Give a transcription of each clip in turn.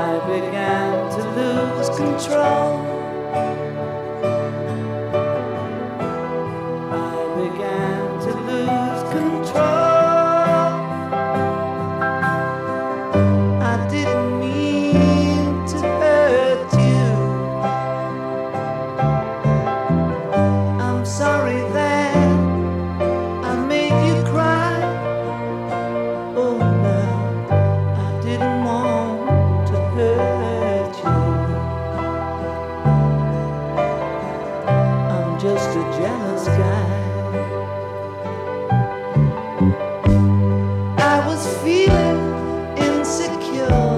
I began to lose control. I began to lose control. I didn't mean to hurt you. I'm sorry that I made you cry. Oh no, I didn't want to hurt you. I'm just a jealous guy. I was feeling insecure.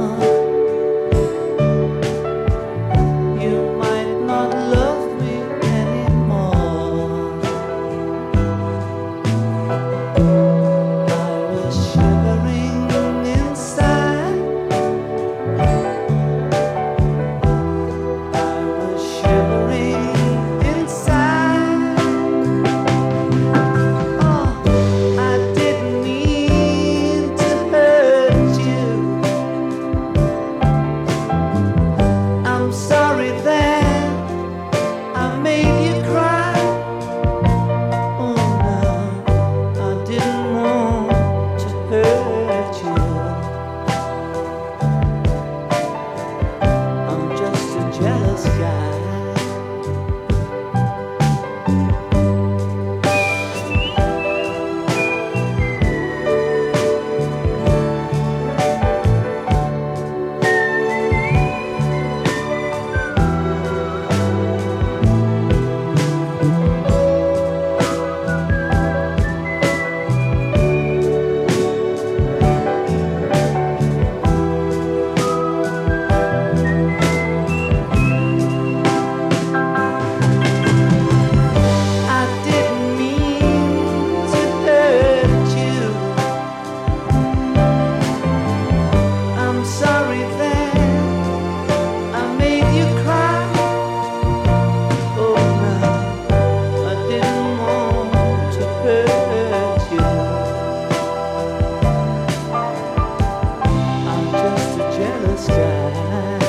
You might not love me anymore. I was shivering inside. I was shivering inside. Oh, I didn't mean to hurt you. I'm sorry that I made you cry. Oh no, I didn't want to hurt you. I'm just a jealous guy. I didn't mean to hurt you. I'm sorry that I made you cry. Oh no, I didn't want to hurt you. I'm just a jealous guy.